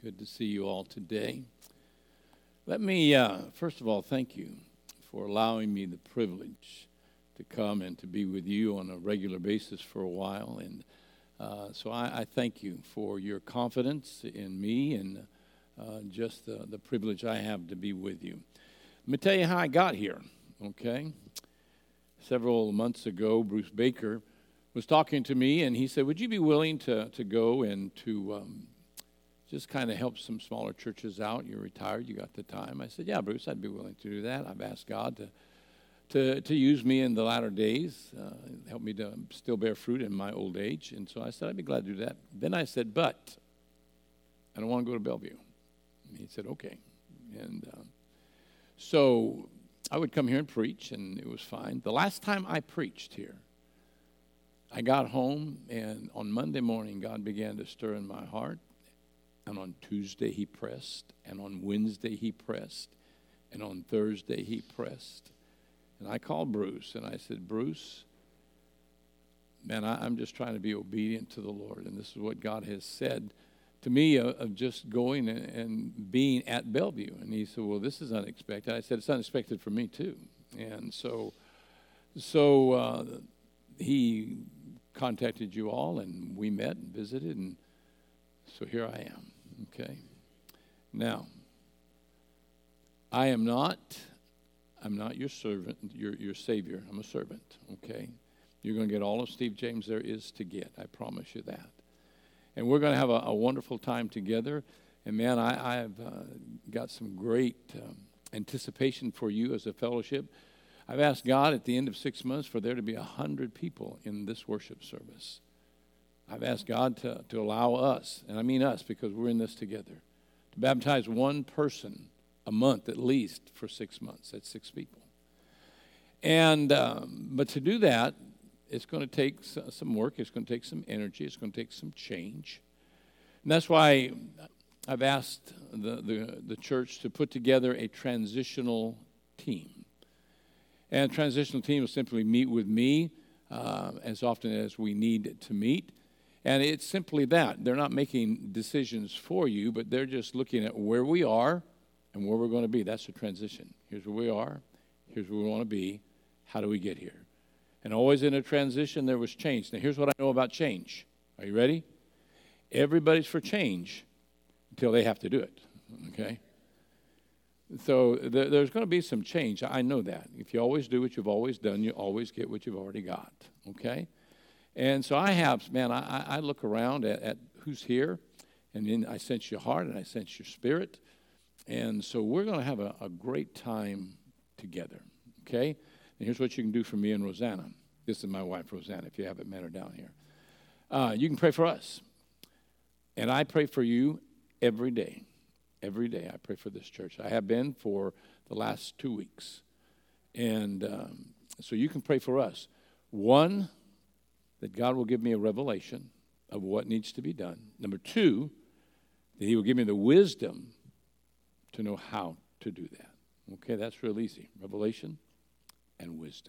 Good to see you all today. Let me, first of all, thank you for allowing me the privilege to come and to be with you on a regular basis for a while. And so I thank you for your confidence in me and just the privilege I have to be with you. Let me tell you how I got here, okay? Several months ago, Bruce Baker was talking to me, and he said, would you be willing to go and to just kind of help some smaller churches out? You're retired, you got the time. I said, yeah, Bruce, I'd be willing to do that. I've asked God to use me in the latter days, help me to still bear fruit in my old age. And so I said, I'd be glad to do that. Then I said, but I don't want to go to Bellevue. And he said, okay. And so I would come here and preach, and it was fine. The last time I preached here, I got home, and on Monday morning, God began to stir in my heart. And on Tuesday, he pressed. And on Wednesday, he pressed. And on Thursday, he pressed. And I called Bruce, and I said, Bruce, man, I'm just trying to be obedient to the Lord. And this is what God has said to me of just going and being at Bellevue. And he said, well, this is unexpected. I said, it's unexpected for me, too. And so he contacted you all, and we met and visited, and so here I am, okay? Now, I'm not your servant, your savior. I'm a servant, okay? You're going to get all of Steve James there is to get. I promise you that. And we're going to have a wonderful time together. And, man, I've got some great anticipation for you as a fellowship. I've asked God at the end of 6 months for there to be 100 people in this worship service. I've asked God to allow us, and I mean us because we're in this together, to baptize one person a month at least for 6 months. That's 6 people. And but to do that, it's going to take some work. It's going to take some energy. It's going to take some change. And that's why I've asked the church to put together a transitional team. And a transitional team will simply meet with me as often as we need to meet. And it's simply that. They're not making decisions for you, but they're just looking at where we are and where we're going to be. That's the transition. Here's where we are. Here's where we want to be. How do we get here? And always in a transition, there was change. Now, here's what I know about change. Are you ready? Everybody's for change until they have to do it, okay? So there's going to be some change. I know that. If you always do what you've always done, you always get what you've already got, okay? And so I look around at who's here, and then I sense your heart and I sense your spirit. And so we're going to have a great time together, okay? And here's what you can do for me and Rosanna. This is my wife, Rosanna, if you haven't met her down here. You can pray for us. And I pray for you every day. Every day I pray for this church. I have been for the last 2 weeks. And so you can pray for us. One, that God will give me a revelation of what needs to be done. Number 2, that he will give me the wisdom to know how to do that. Okay, that's real easy. Revelation and wisdom.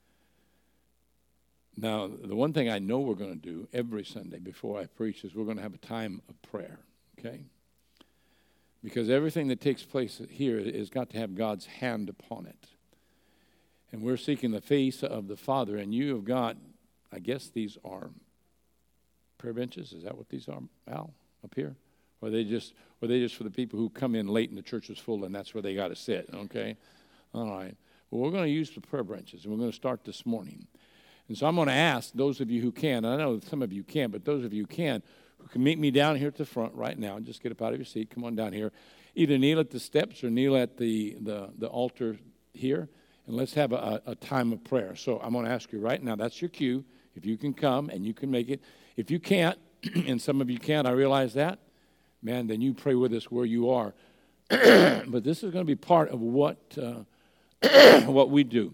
Now, the one thing I know we're going to do every Sunday before I preach is we're going to have a time of prayer, okay? Because everything that takes place here has got to have God's hand upon it. And we're seeking the face of the Father, and you have got, I guess these are prayer benches. Is that what these are, Al, up here? Or are they just for the people who come in late and the church is full and that's where they got to sit, okay? All right. Well, we're going to use the prayer benches, and we're going to start this morning. And so I'm going to ask those of you who can, and I know some of you can't, but those of you who can meet me down here at the front right now. Just get up out of your seat. Come on down here. Either kneel at the steps or kneel at the altar here, and let's have a time of prayer. So I'm going to ask you right now, that's your cue. If you can come and you can make it. If you can't, and some of you can't, I realize that, man, then you pray with us where you are. But this is going to be part of what we do.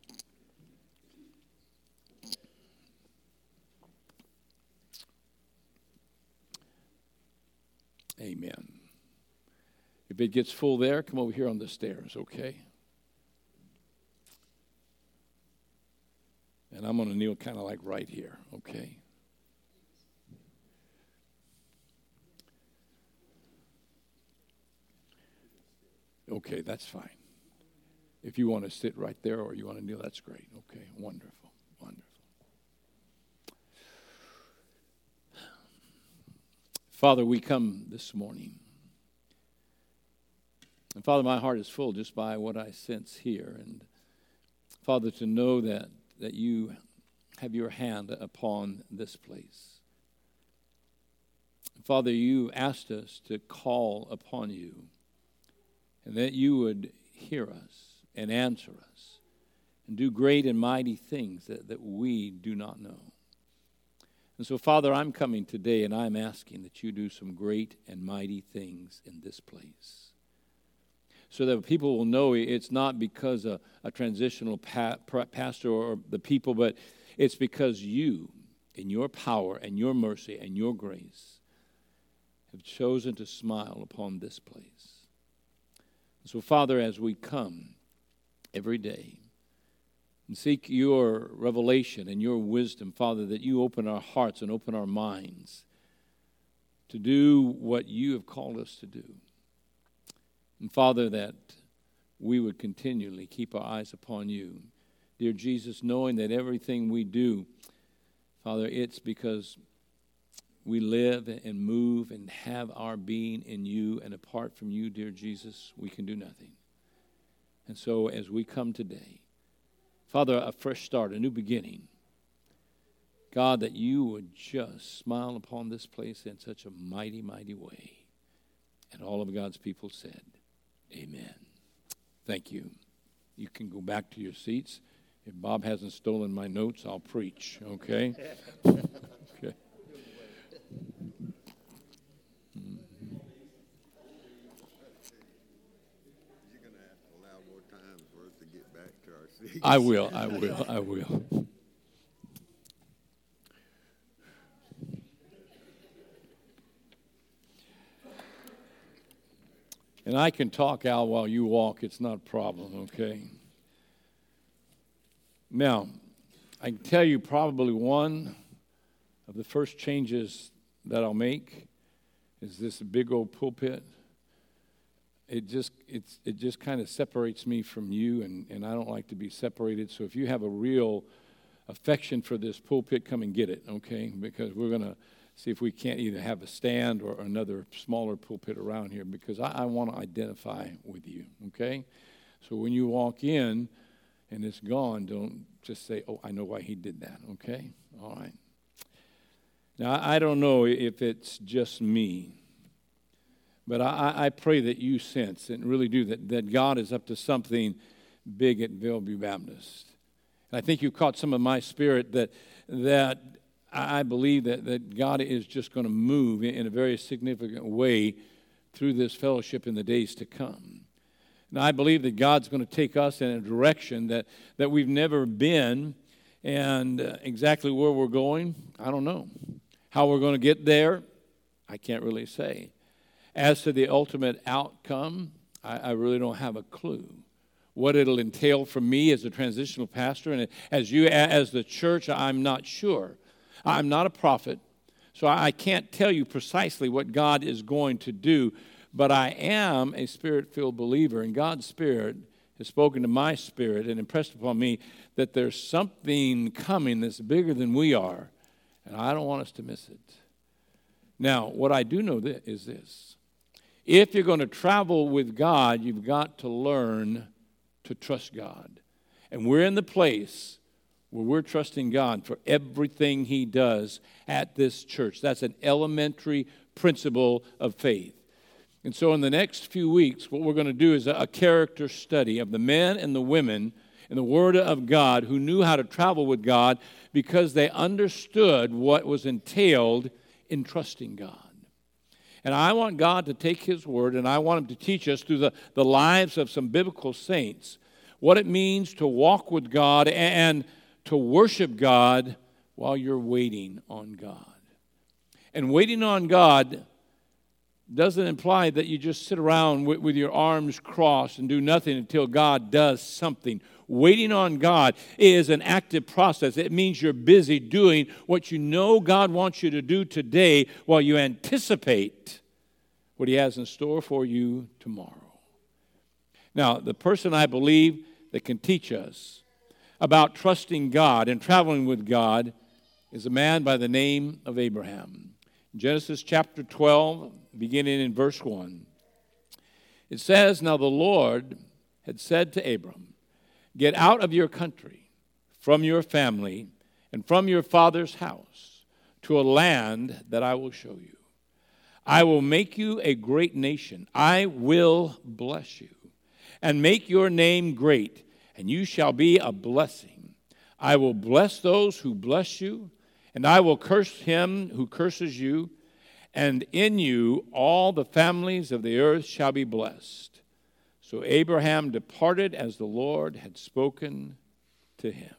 Amen. If it gets full there, come over here on the stairs, okay? And I'm going to kneel kind of like right here, okay? Okay, that's fine. If you want to sit right there or you want to kneel, that's great. Okay, wonderful, wonderful. Father, we come this morning. And Father, my heart is full just by what I sense here. And Father, to know that you have your hand upon this place. Father, you asked us to call upon you and that you would hear us and answer us and do great and mighty things that we do not know. And so, Father, I'm coming today and I'm asking that you do some great and mighty things in this place so that people will know it's not because a transitional pastor or the people, but it's because you, in your power and your mercy and your grace, have chosen to smile upon this place. So, Father, as we come every day and seek your revelation and your wisdom, Father, that you open our hearts and open our minds to do what you have called us to do. And, Father, that we would continually keep our eyes upon you. Dear Jesus, knowing that everything we do, Father, it's because we live and move and have our being in you, and apart from you, dear Jesus, we can do nothing. And so as we come today, Father, a fresh start, a new beginning, God, that you would just smile upon this place in such a mighty, mighty way. And all of God's people said, amen. Thank you. You can go back to your seats. If Bob hasn't stolen my notes, I'll preach, okay? Okay. I will. And I can talk, Al, while you walk. It's not a problem, okay? Now, I can tell you probably one of the first changes that I'll make is this big old pulpit. It just kind of separates me from you, and I don't like to be separated. So if you have a real affection for this pulpit, come and get it, okay? Because we're going to see if we can't either have a stand or another smaller pulpit around here, because I want to identify with you, okay? So when you walk in and it's gone, don't just say, oh, I know why he did that, okay? All right. Now, I don't know if it's just me, but I pray that you sense and really do that God is up to something big at Bellevue Baptist. And I think you caught some of my spirit that I believe that God is just going to move in a very significant way through this fellowship in the days to come. And I believe that God's going to take us in a direction that we've never been, and exactly where we're going, I don't know. How we're going to get there, I can't really say. As to the ultimate outcome, I really don't have a clue. What it'll entail for me as a transitional pastor and as the church, I'm not sure. I'm not a prophet, so I can't tell you precisely what God is going to do, but I am a Spirit-filled believer, and God's Spirit has spoken to my spirit and impressed upon me that there's something coming that's bigger than we are, and I don't want us to miss it. Now, what I do know is this. If you're going to travel with God, you've got to learn to trust God. And we're in the place where we're trusting God for everything he does at this church. That's an elementary principle of faith. And so in the next few weeks, what we're going to do is a character study of the men and the women in the Word of God who knew how to travel with God because they understood what was entailed in trusting God. And I want God to take his word, and I want him to teach us through the lives of some biblical saints what it means to walk with God and to worship God while you're waiting on God. And waiting on God doesn't imply that you just sit around with your arms crossed and do nothing until God does something. Waiting on God is an active process. It means you're busy doing what you know God wants you to do today while you anticipate what he has in store for you tomorrow. Now, the person I believe that can teach us about trusting God and traveling with God is a man by the name of Abraham. Genesis chapter 12, beginning in verse 1. It says, "Now the Lord had said to Abram, 'Get out of your country, from your family, and from your father's house, to a land that I will show you. I will make you a great nation. I will bless you, and make your name great, and you shall be a blessing. I will bless those who bless you, and I will curse him who curses you, and in you all the families of the earth shall be blessed.' So Abraham departed as the Lord had spoken to him."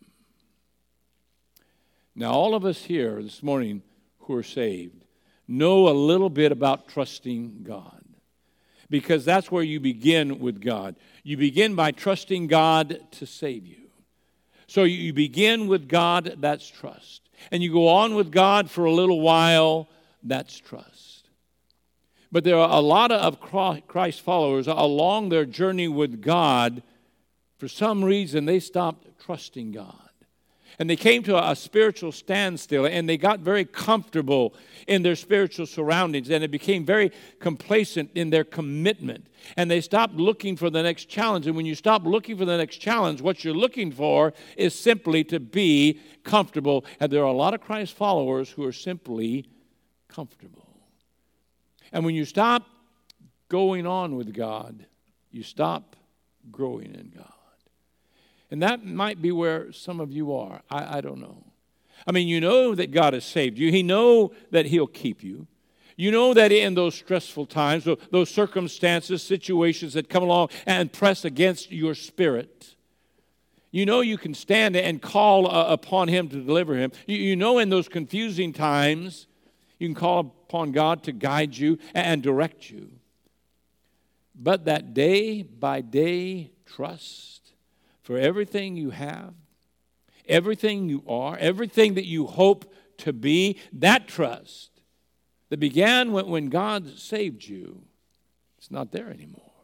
Now, all of us here this morning who are saved know a little bit about trusting God, because that's where you begin with God. You begin by trusting God to save you. So you begin with God, that's trust. And you go on with God for a little while, that's trust. But there are a lot of Christ followers along their journey with God, for some reason they stopped trusting God. And they came to a spiritual standstill, and they got very comfortable in their spiritual surroundings, and they became very complacent in their commitment. And they stopped looking for the next challenge. And when you stop looking for the next challenge, what you're looking for is simply to be comfortable. And there are a lot of Christ followers who are simply comfortable. And when you stop going on with God, you stop growing in God. And that might be where some of you are. I don't know. I mean, you know that God has saved you. You know that He'll keep you. You know that in those stressful times, those circumstances, situations that come along and press against your spirit, you know you can stand and call upon Him to deliver Him. You know in those confusing times, you can call upon God to guide you and direct you. But that day by day trust for everything you have, everything you are, everything that you hope to be, that trust that began when God saved you, it's not there anymore.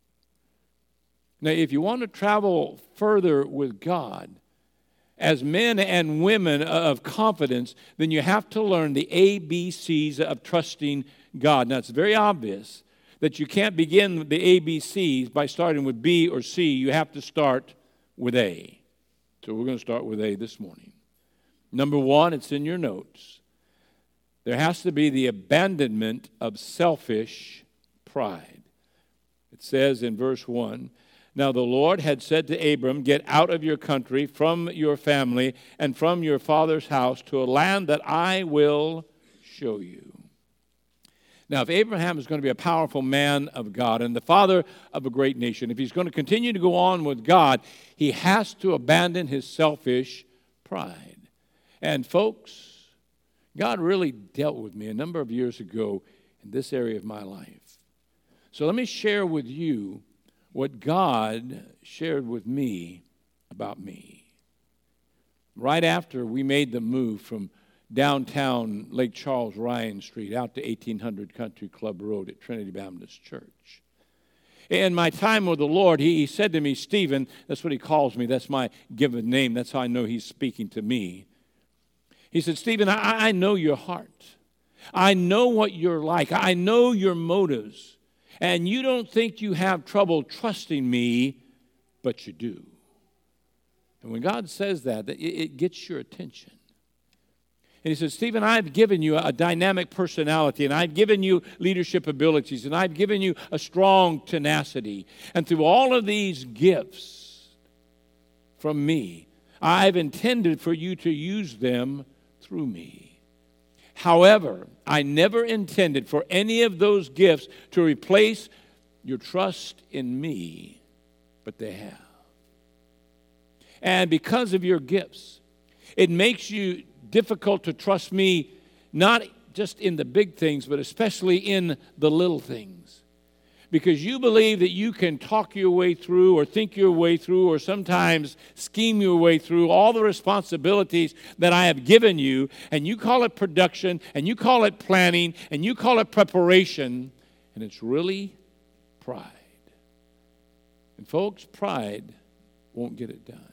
Now, if you want to travel further with God, as men and women of confidence, then you have to learn the ABCs of trusting God. Now, it's very obvious that you can't begin the ABCs by starting with B or C. You have to start with A. So we're going to start with A this morning. Number one, it's in your notes. There has to be the abandonment of selfish pride. It says in verse 1, "Now the Lord had said to Abram, 'Get out of your country, from your family, and from your father's house to a land that I will show you.'" Now, if Abraham is going to be a powerful man of God and the father of a great nation, if he's going to continue to go on with God, he has to abandon his selfish pride. And folks, God really dealt with me a number of years ago in this area of my life. So let me share with you what God shared with me about me. Right after we made the move from downtown Lake Charles, Ryan Street, out to 1800 Country Club Road at Trinity Baptist Church. In my time with the Lord, he said to me, "Stephen," that's what he calls me, that's my given name, that's how I know he's speaking to me. He said, "Stephen, I know your heart. I know what you're like. I know your motives. And you don't think you have trouble trusting me, but you do." And when God says that, it gets your attention. And he said, "Stephen, I've given you a dynamic personality, and I've given you leadership abilities, and I've given you a strong tenacity. And through all of these gifts from me, I've intended for you to use them through me. However, I never intended for any of those gifts to replace your trust in me, but they have. And because of your gifts, it makes you difficult to trust me, not just in the big things, but especially in the little things. Because you believe that you can talk your way through or think your way through or sometimes scheme your way through all the responsibilities that I have given you, and you call it production, and you call it planning, and you call it preparation, and it's really pride. And folks, pride won't get it done.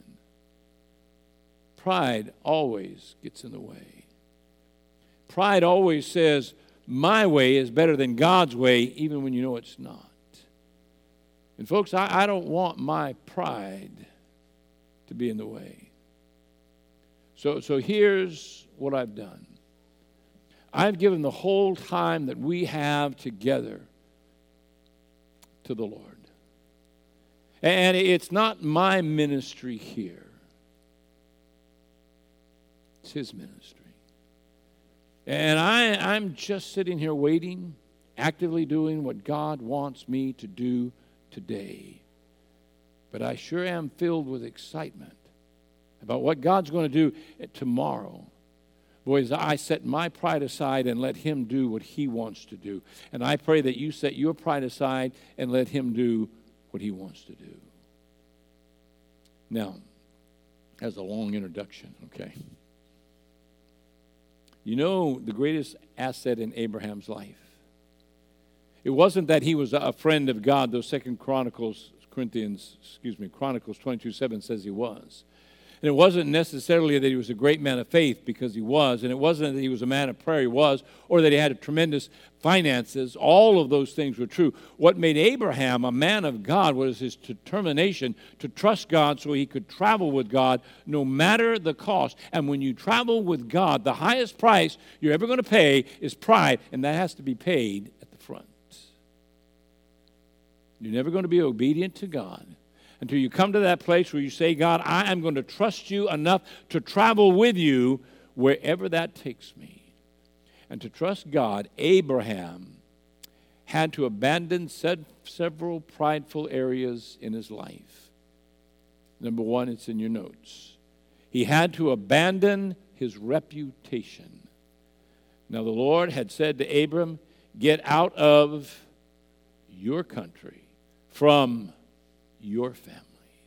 Pride always gets in the way. Pride always says, my way is better than God's way, even when you know it's not. And folks, I don't want my pride to be in the way. So here's what I've done. I've given the whole time that we have together to the Lord. And it's not my ministry here. It's His ministry. And I'm just sitting here waiting, actively doing what God wants me to do today. But I sure am filled with excitement about what God's going to do tomorrow. Boys, I set my pride aside and let Him do what He wants to do. And I pray that you set your pride aside and let Him do what He wants to do. Now, as a long introduction, okay? You know the greatest asset in Abraham's life? It wasn't that he was a friend of God, though Chronicles 22:7 says he was. And it wasn't necessarily that he was a great man of faith, because he was. And it wasn't that he was a man of prayer, he was. Or that he had tremendous finances. All of those things were true. What made Abraham a man of God was his determination to trust God so he could travel with God no matter the cost. And when you travel with God, the highest price you're ever going to pay is pride. And that has to be paid at the front. You're never going to be obedient to God until you come to that place where you say, God, I am going to trust you enough to travel with you wherever that takes me. And to trust God, Abraham had to abandon several prideful areas in his life. Number one, it's in your notes. He had to abandon his reputation. Now, the Lord had said to Abram, get out of your country, from your family.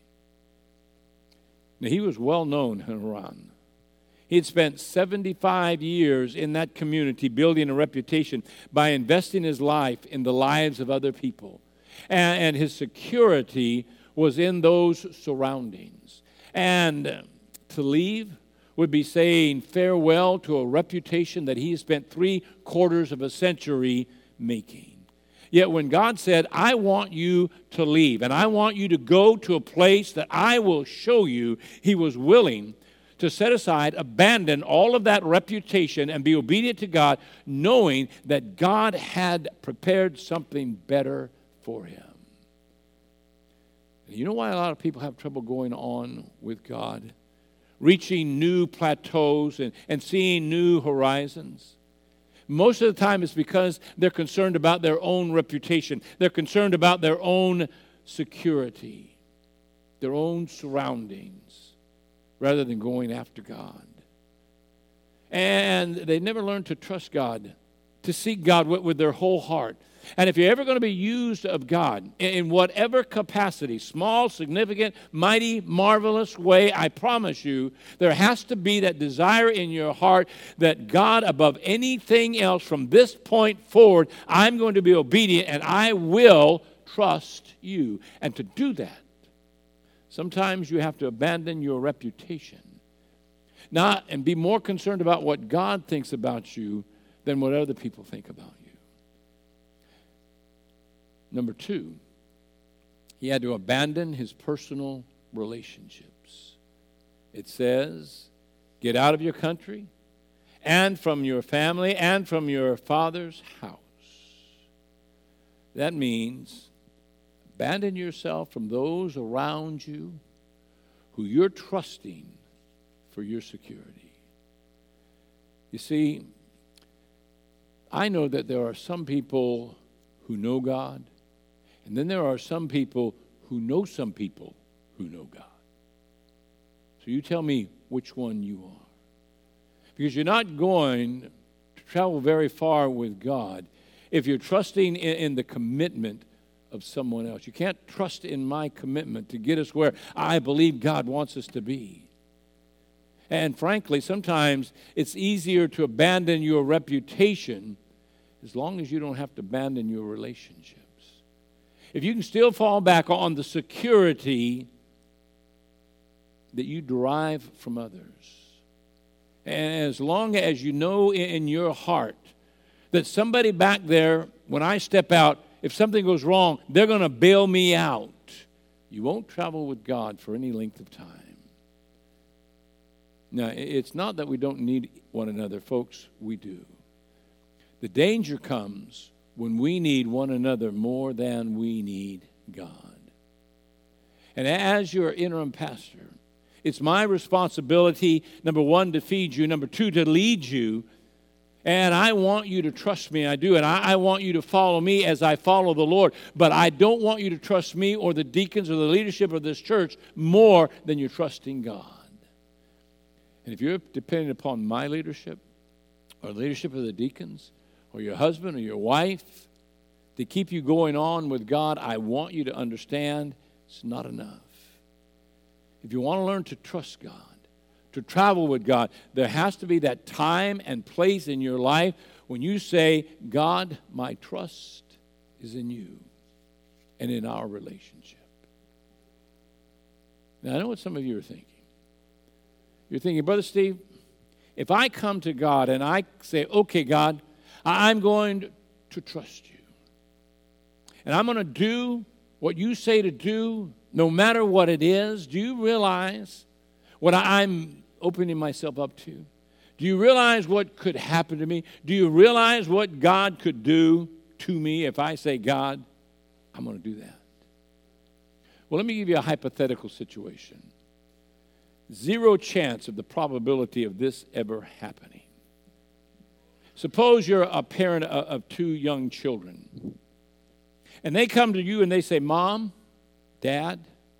Now, he was well known in Haran. He had spent 75 years in that community building a reputation by investing his life in the lives of other people. And his security was in those surroundings. And to leave would be saying farewell to a reputation that he spent 3/4 of a century making. Yet when God said, I want you to leave, and I want you to go to a place that I will show you, he was willing to set aside, abandon all of that reputation and be obedient to God, knowing that God had prepared something better for him. And you know why a lot of people have trouble going on with God? Reaching new plateaus and seeing new horizons? Most of the time it's because they're concerned about their own reputation. They're concerned about their own security, their own surroundings, rather than going after God. And they never learn to trust God, to seek God with their whole heart. And if you're ever going to be used of God in whatever capacity, small, significant, mighty, marvelous way, I promise you, there has to be that desire in your heart that God, above anything else from this point forward, I'm going to be obedient and I will trust you. And to do that, sometimes you have to abandon your reputation. And be more concerned about what God thinks about you than what other people think about you. Number two, he had to abandon his personal relationships. It says, get out of your country and from your family and from your father's house. That means abandon yourself from those around you who you're trusting for your security. You see, I know that there are some people who know God, and then there are some people who know some people who know God. So you tell me which one you are. Because you're not going to travel very far with God if you're trusting in the commitment of someone else. You can't trust in my commitment to get us where I believe God wants us to be. And frankly, sometimes it's easier to abandon your reputation as long as you don't have to abandon your relationships. if you can still fall back on the security that you derive from others, and as long as you know in your heart that somebody back there, when I step out, if something goes wrong, they're going to bail me out, you won't travel with God for any length of time. Now, it's not that we don't need one another, folks. We do. The danger comes when we need one another more than we need God. And as your interim pastor, it's my responsibility, number one, to feed you, number two, to lead you. And I want you to trust me, and I do. And I want you to follow me as I follow the Lord. But I don't want you to trust me or the deacons or the leadership of this church more than you're trusting God. And if you're dependent upon my leadership or the leadership of the deacons or your husband or your wife to keep you going on with God, I want you to understand it's not enough. If you want to learn to trust God, to travel with God, there has to be that time and place in your life when you say, God, my trust is in you and in our relationship. Now, I know what some of you are thinking. You're thinking, Brother Steve, if I come to God and I say, okay, God, I'm going to trust you, and I'm going to do what you say to do, no matter what it is, do you realize what I'm opening myself up to? Do you realize what could happen to me? Do you realize what God could do to me if I say, God, I'm going to do that? Well, let me give you a hypothetical situation. Zero chance of the probability of this ever happening. Suppose you're a parent of two young children, and they come to you and they say, Mom, Dad,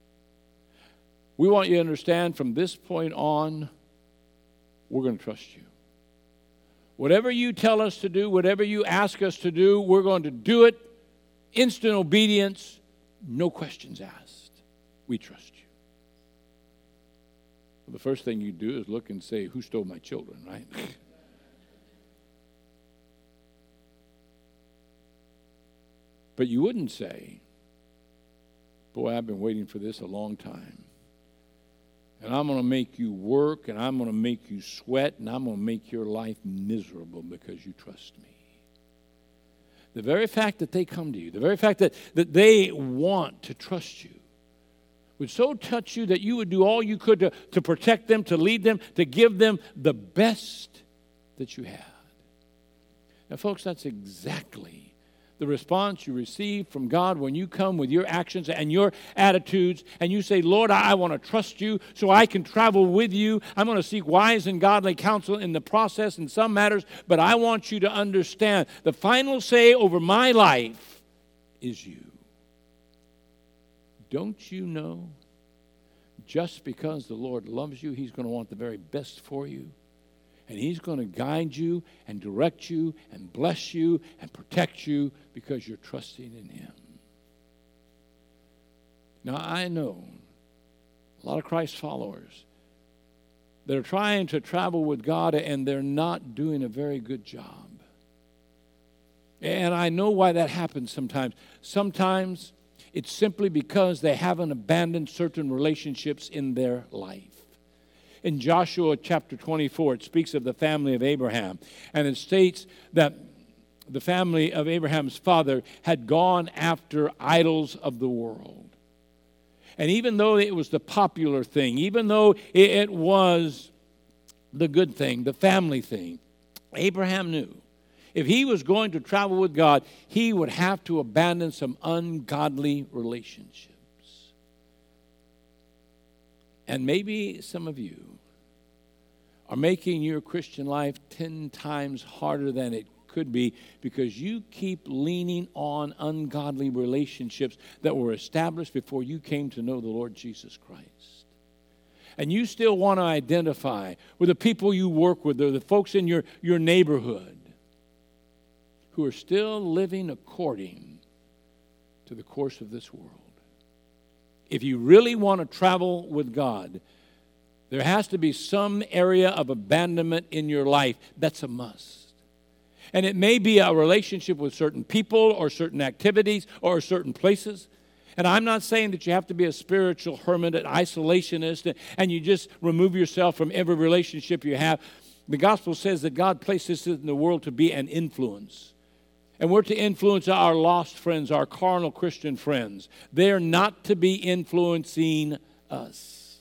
we want you to understand from this point on, we're going to trust you. Whatever you tell us to do, whatever you ask us to do, we're going to do it. Instant obedience, no questions asked. We trust you. Well, the first thing you do is look and say, who stole my children, right? But you wouldn't say, boy, I've been waiting for this a long time. And I'm going to make you work, and I'm going to make you sweat, and I'm going to make your life miserable because you trust me. The very fact that they come to you, the very fact that they want to trust you, would so touch you that you would do all you could to protect them, to lead them, to give them the best that you had. Now, folks, that's exactly the response you receive from God when you come with your actions and your attitudes and you say, Lord, I want to trust you so I can travel with you. I'm going to seek wise and godly counsel in the process in some matters, but I want you to understand the final say over my life is you. Don't you know just because the Lord loves you, He's going to want the very best for you? And He's going to guide you and direct you and bless you and protect you because you're trusting in Him. Now, I know a lot of Christ followers that are trying to travel with God and they're not doing a very good job. And I know why that happens sometimes. Sometimes it's simply because they haven't abandoned certain relationships in their life. In Joshua chapter 24, it speaks of the family of Abraham. And it states that the family of Abraham's father had gone after idols of the world. And even though it was the popular thing, even though it was the good thing, the family thing, Abraham knew if he was going to travel with God, he would have to abandon some ungodly relationships. And maybe some of you are making your Christian life 10 times harder than it could be because you keep leaning on ungodly relationships that were established before you came to know the Lord Jesus Christ. And you still want to identify with the people you work with or the folks in your neighborhood who are still living according to the course of this world. If you really want to travel with God, there has to be some area of abandonment in your life. That's a must. And it may be a relationship with certain people or certain activities or certain places. And I'm not saying that you have to be a spiritual hermit, an isolationist, and you just remove yourself from every relationship you have. The gospel says that God placed us in the world to be an influence. And we're to influence our lost friends, our carnal Christian friends. They're not to be influencing us.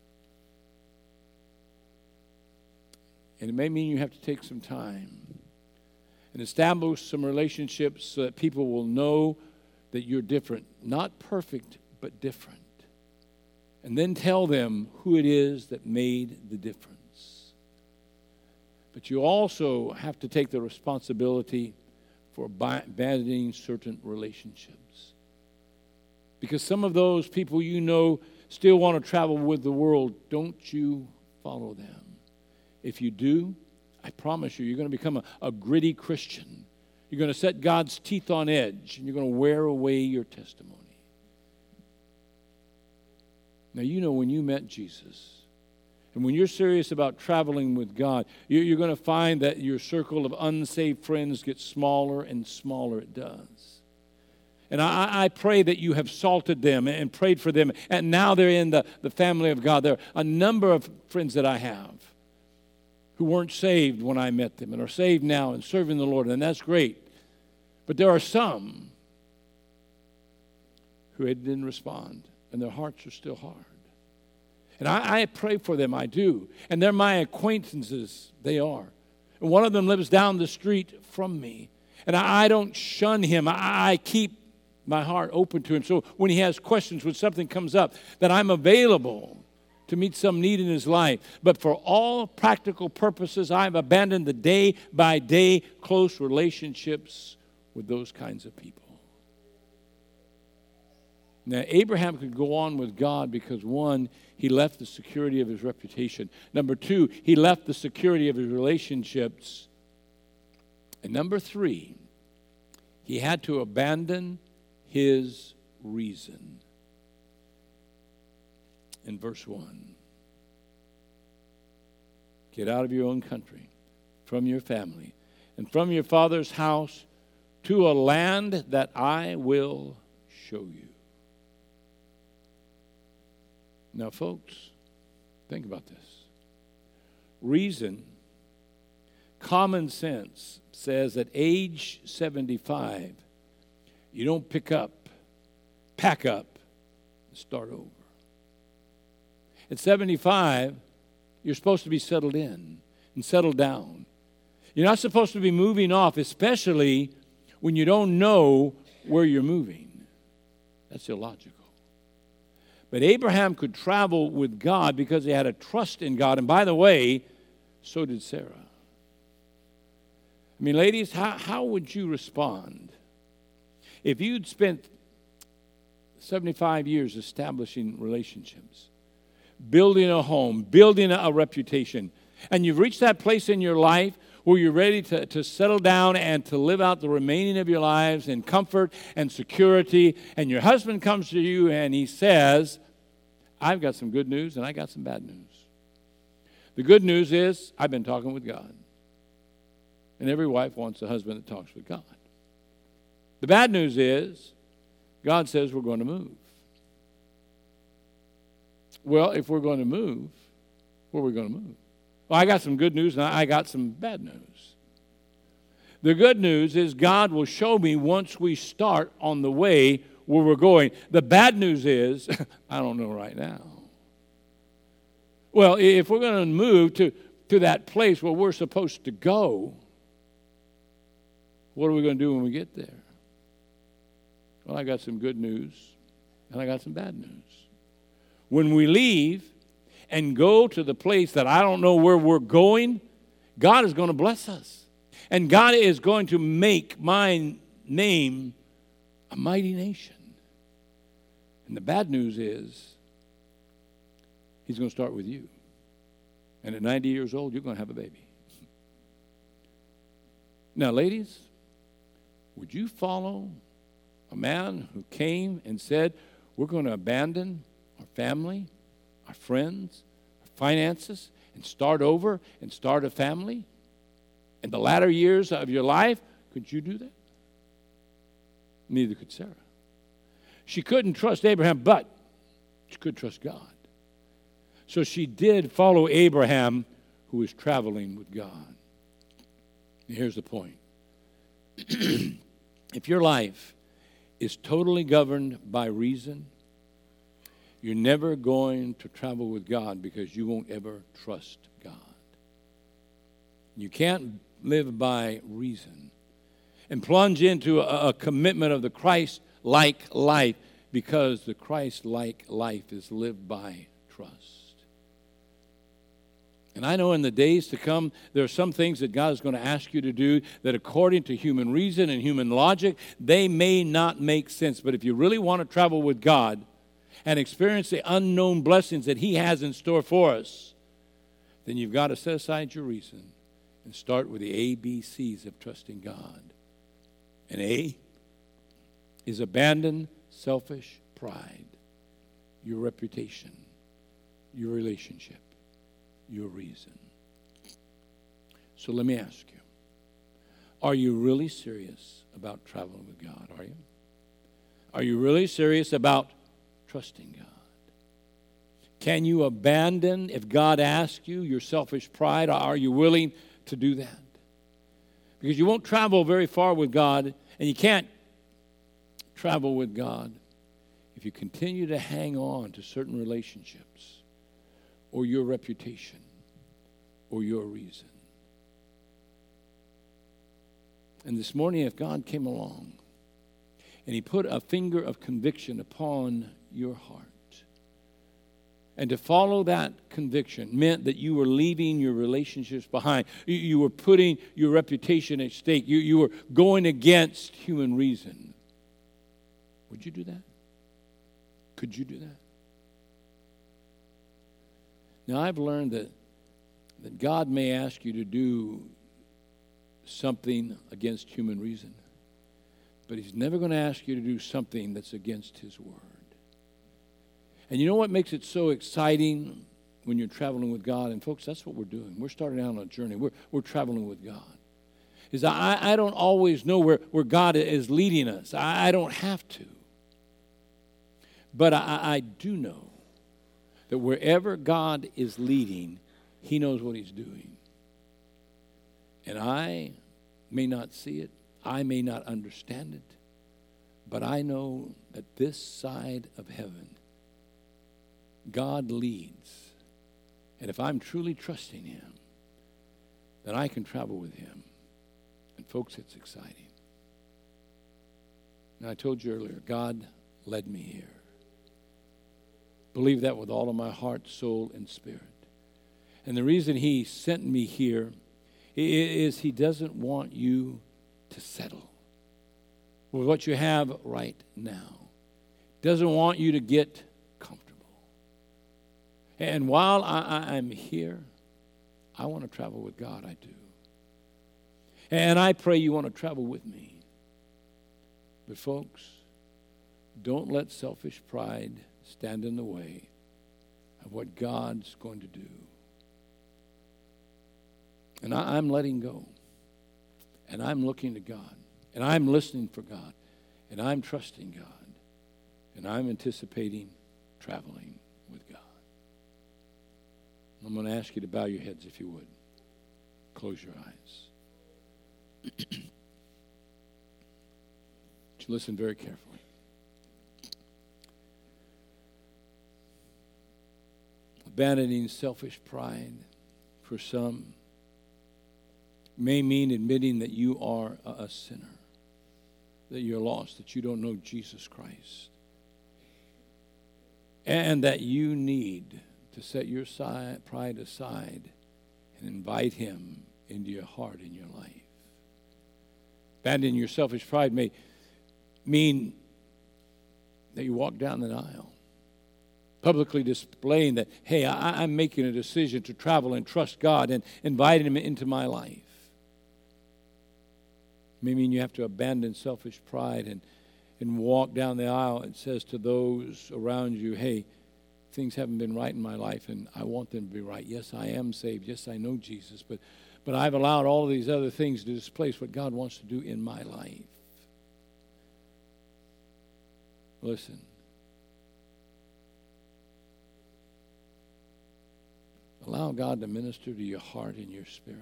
And it may mean you have to take some time and establish some relationships so that people will know that you're different. Not perfect, but different. And then tell them who it is that made the difference. But you also have to take the responsibility for abandoning certain relationships. Because some of those people you know still want to travel with the world. Don't you follow them. If you do, I promise you, you're going to become a gritty Christian. You're going to set God's teeth on edge, and you're going to wear away your testimony. Now, you know when you met Jesus, and when you're serious about traveling with God, you're going to find that your circle of unsaved friends gets smaller and smaller. It does. And I pray that you have salted them and prayed for them, and now they're in the family of God. There are a number of friends that I have who weren't saved when I met them and are saved now and serving the Lord, and that's great. But there are some who didn't respond, and their hearts are still hard. And I pray for them, I do. And they're my acquaintances, they are. And one of them lives down the street from me. And I don't shun him. I keep my heart open to him. So when he has questions, when something comes up, that I'm available to meet some need in his life. But for all practical purposes, I've abandoned the day-by-day close relationships with those kinds of people. Now, Abraham could go on with God because, one, he left the security of his reputation. Number two, he left the security of his relationships. And number three, he had to abandon his reason. In verse 1, get out of your own country, from your family, and from your father's house to a land that I will show you. Now, folks, think about this. Reason, common sense says at age 75, you don't pack up, and start over. At 75, you're supposed to be settled in and settled down. You're not supposed to be moving off, especially when you don't know where you're moving. That's illogical. But Abraham could travel with God because he had a trust in God. And by the way, so did Sarah. I mean, ladies, how would you respond if you'd spent 75 years establishing relationships, building a home, building a reputation, and you've reached that place in your life where you're ready to settle down and to live out the remaining of your lives in comfort and security, and your husband comes to you and he says, I've got some good news and I got some bad news. The good news is I've been talking with God. And every wife wants a husband that talks with God. The bad news is God says we're going to move. Well, if we're going to move, where are we going to move? Well, I got some good news and I got some bad news. The good news is God will show me once we start on the way where we're going. The bad news is I don't know right now. Well, if we're going to move to that place where we're supposed to go, what are we going to do when we get there? Well, I got some good news and I got some bad news. When we leave and go to the place that I don't know where we're going, God is going to bless us. And God is going to make my name a mighty nation. And the bad news is He's going to start with you. And at 90 years old, you're going to have a baby. Now, ladies, would you follow a man who came and said, we're going to abandon our family, our friends, our finances, and start over and start a family? in the latter years of your life, could you do that? Neither could Sarah. She couldn't trust Abraham, but she could trust God. So she did follow Abraham, who was traveling with God. And here's the point. If your life is totally governed by reason, you're never going to travel with God because you won't ever trust God. You can't live by reason and plunge into a commitment of the Christ-like life, because the Christ-like life is lived by trust. And I know in the days to come, there are some things that God is going to ask you to do that according to human reason and human logic, they may not make sense. But if you really want to travel with God and experience the unknown blessings that He has in store for us, then you've got to set aside your reason and start with the ABCs of trusting God. And A is abandon selfish pride, your reputation, your relationship, your reason. So let me ask you, are you really serious about traveling with God? Are you? Are you really serious about trusting God? Can you abandon, if God asks you, your selfish pride? Are you willing to do that? Because you won't travel very far with God, and you can't travel with God if you continue to hang on to certain relationships or your reputation or your reason. And this morning, if God came along and He put a finger of conviction upon your heart, and to follow that conviction meant that you were leaving your relationships behind. You were putting your reputation at stake. You were going against human reason. Would you do that? Could you do that? Now, I've learned that God may ask you to do something against human reason, but He's never going to ask you to do something that's against His word. And you know what makes it so exciting when you're traveling with God? And folks, that's what we're doing. We're starting out on a journey. We're traveling with God. Is I don't always know where God is leading us. I don't have to. But I do know that wherever God is leading, He knows what He's doing. And I may not see it. I may not understand it. But I know that this side of heaven, God leads. And if I'm truly trusting Him, then I can travel with Him. And folks, it's exciting. And I told you earlier, God led me here. Believe that with all of my heart, soul, and spirit. And the reason He sent me here is He doesn't want you to settle with what you have right now. Doesn't want you to get comfortable. And while I'm here, I want to travel with God, I do. And I pray you want to travel with me. But folks, don't let selfish pride stand in the way of what God's going to do. And I'm letting go. And I'm looking to God. And I'm listening for God. And I'm trusting God. And I'm anticipating traveling with God. I'm going to ask you to bow your heads if you would. Close your eyes. Listen very carefully. Abandoning selfish pride for some may mean admitting that you are a sinner, that you're lost, that you don't know Jesus Christ, and that you need to set your pride aside and invite Him into your heart and your life. Abandoning your selfish pride may mean that you walk down the aisle, publicly displaying that, hey, I'm making a decision to travel and trust God and invite Him into my life. It may mean you have to abandon selfish pride and walk down the aisle and says to those around you, hey, things haven't been right in my life and I want them to be right. Yes, I am saved. Yes, I know Jesus, but But I've allowed all of these other things to displace what God wants to do in my life. Listen. Allow God to minister to your heart and your spirit.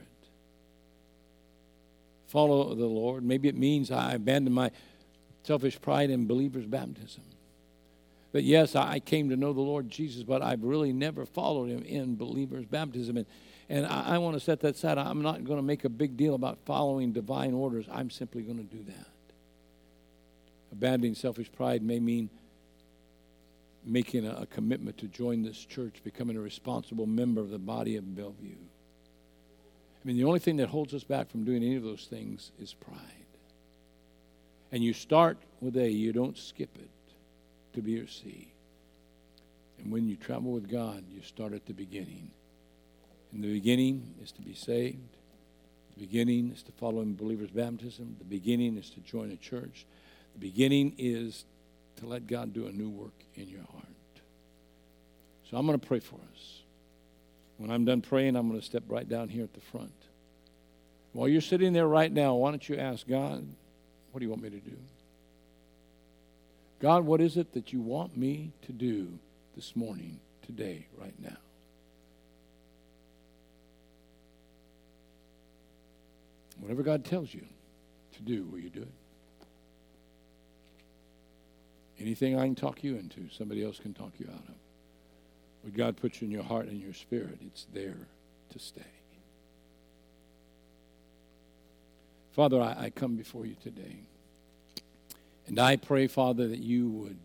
Follow the Lord. Maybe it means I abandon my selfish pride in believer's baptism. That yes, I came to know the Lord Jesus, but I've really never followed him in believer's baptism. And I want to set that aside. I'm not going to make a big deal about following divine orders. I'm simply going to do that. Abandoning selfish pride may mean making a commitment to join this church, becoming a responsible member of the body of Bellevue. I mean, the only thing that holds us back from doing any of those things is pride. And you start with A, you don't skip it to B or C. And when you travel with God, you start at the beginning. And the beginning is to be saved. The beginning is to follow in believer's baptism. The beginning is to join a church. The beginning is to let God do a new work in your heart. So I'm going to pray for us. When I'm done praying, I'm going to step right down here at the front. While you're sitting there right now, why don't you ask God, what do you want me to do? God, what is it that you want me to do this morning, today, right now? Whatever God tells you to do, will you do it? Anything I can talk you into, somebody else can talk you out of. What God puts in your heart and your spirit, it's there to stay. Father, I come before you today. And I pray, Father, that you would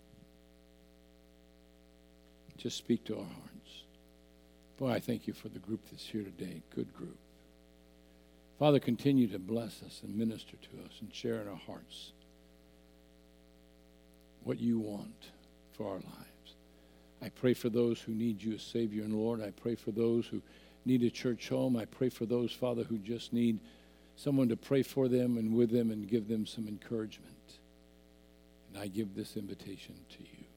just speak to our hearts. Boy, I thank you for the group that's here today. Good group. Father, continue to bless us and minister to us and share in our hearts what you want for our lives. I pray for those who need you as Savior and Lord. I pray for those who need a church home. I pray for those, Father, who just need someone to pray for them and with them and give them some encouragement. And I give this invitation to you.